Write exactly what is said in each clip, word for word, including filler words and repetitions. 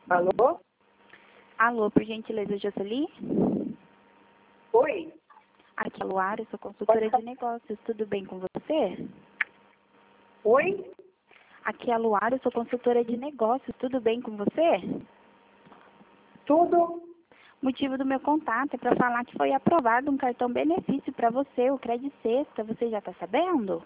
Alô? Alô, por gentileza, Jocely? Oi? Aqui é a Luara, eu sou consultora Pode de negócios. Tudo bem com você? Oi? Aqui é a Luara, eu sou consultora de negócios. Tudo bem com você? Tudo? O motivo do meu contato é para falar que foi aprovado um cartão benefício para você, o Credit Sexta. Você já está sabendo?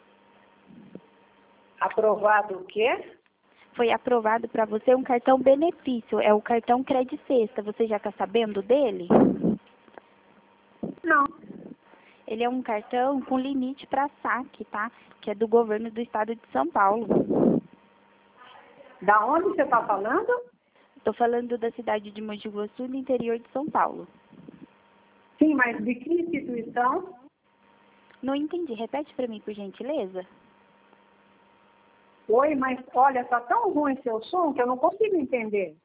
Aprovado o quê? Foi aprovado para você um cartão benefício. É o cartão Credit Sexta. Você já está sabendo dele? Não. Ele é um cartão com limite para saque, tá? Que é do governo do estado de São Paulo. Da onde você está falando? Estou falando da cidade de Mogi Guaçu, no interior de São Paulo. Sim, mas de que instituição? Não entendi. Repete para mim, por gentileza. Oi, mas olha, está tão ruim seu som que eu não consigo entender.